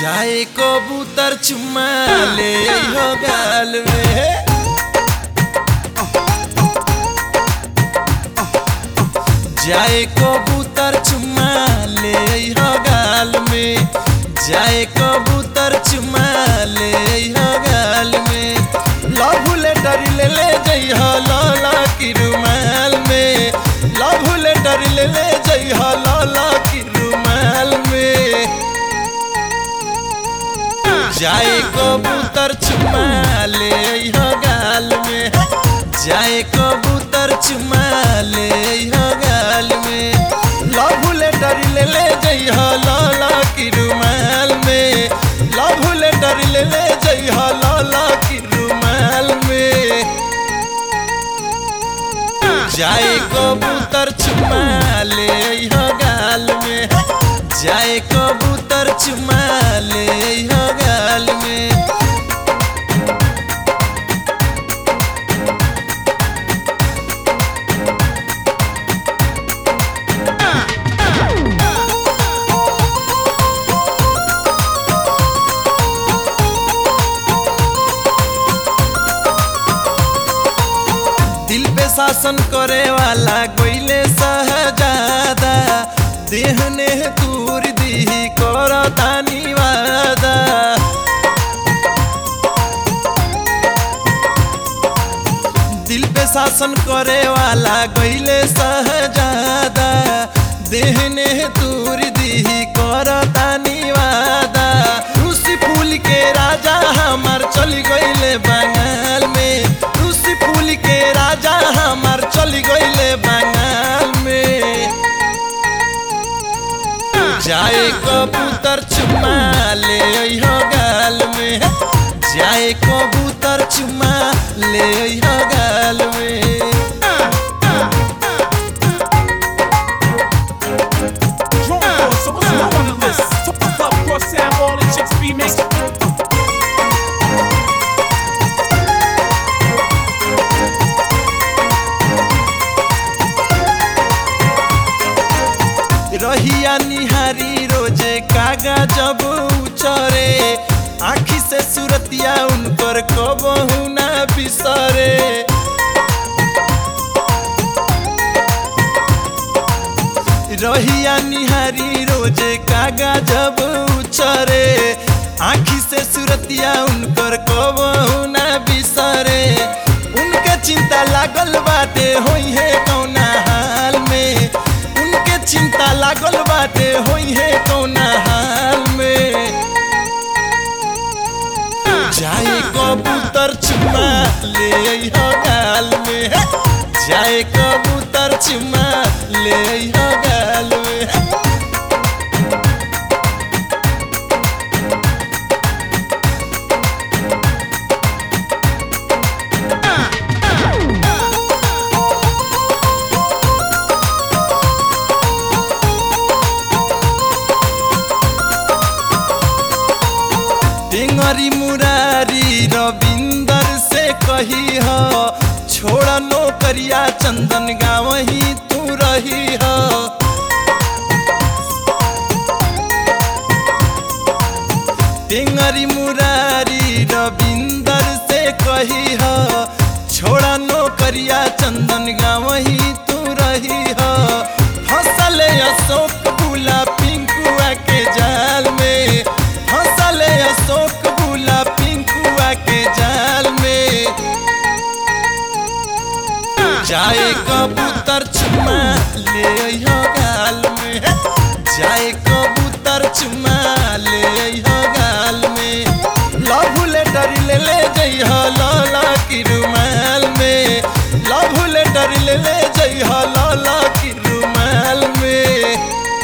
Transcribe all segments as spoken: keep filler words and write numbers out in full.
जाए कबूतर चुम्मा ले हो गाल में। जाए कबूतर चुम्मा ले हो गाल में। जाए कबूतर चुम्मा ले हो गाल में। लव लेटर ले ले जइहा लाला की रुमाल में। लव लेटर ले ले जइहा लाला की रुमाल में। जाए कबूतर चुम्मा ले हो गाल में। जाए कबूतर चुम्मा ले हो गाल में। लव लेटर ले ले जइहा लाला की रुमाल में। लव लेटर ले ले जइहा लाला की रुमाल में। जाए कबूतर चुम्मा ले हो गाल में। जाए कबूतर चुम्मा ले हो गाल में। दिल पे शासन करे वाला गोइले सहजादा। देहने दूर दी करतानी वादा। दिल पे शासन करे वाला गोइले सहजादा। देहने दूर दी करतानी वादा। रूसी फूल के राजा हमार चली गइले बंगाल में। रूसी फूल के राजा हमार चली गइले बंगाल में। जाए कबूतर चुम्मा ले हो गाल में। जाए कबूतर चुम्मा ले हो गाल में। रहिया निहारी रोजे कागा जब उचरे। आँखी से सूरतिया उनकर कबहू ना बिसरे। रहिया निहारी रोजे कागा जब उचरे। आँखी से सूरतिया उनकर कबहू ना बिसरे। उनके चिंता लागल बाटे होई है कौना हाल में। उनके चिंता लागल बाटे होई है कौना हाल में। जाए कबूतर चुम्मा ले हो गाल में। जाए कबूतर चुम्मा ले हो गाल में। टेंगरी मुरारी रविंदर से कही हो। छोड़ा नौकरिया चंदन गाँव ही तू रही हो। टेंगरी मुरारी रविंदर से कही हो। छोड़ा नौकरिया चंदन गाँव ही तू रही हो। फंसले अशोक बुला पिंकुआ के जाल में। फंसले अशोक बुला पिंकुआ के जाल में। जाए कबूतर चुम्मा ले हो गाल में। जाए कबूतर चुम्मा ले हो गाल में। लव लेटर ले ले जइहा लाला की रुमाल में। लव लेटर ले ले जइहा लाला की रुमाल में।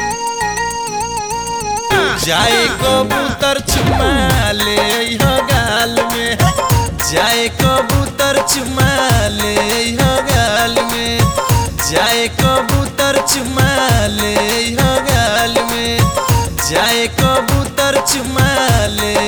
जाए कबूतर चुम्मा ले हो गाल में। जाए कबूतर चुम्मा ले हो गाल में। जाए कबूतर चुम्मा ले हो गाल में। जाए कबूतर चुम्मा ले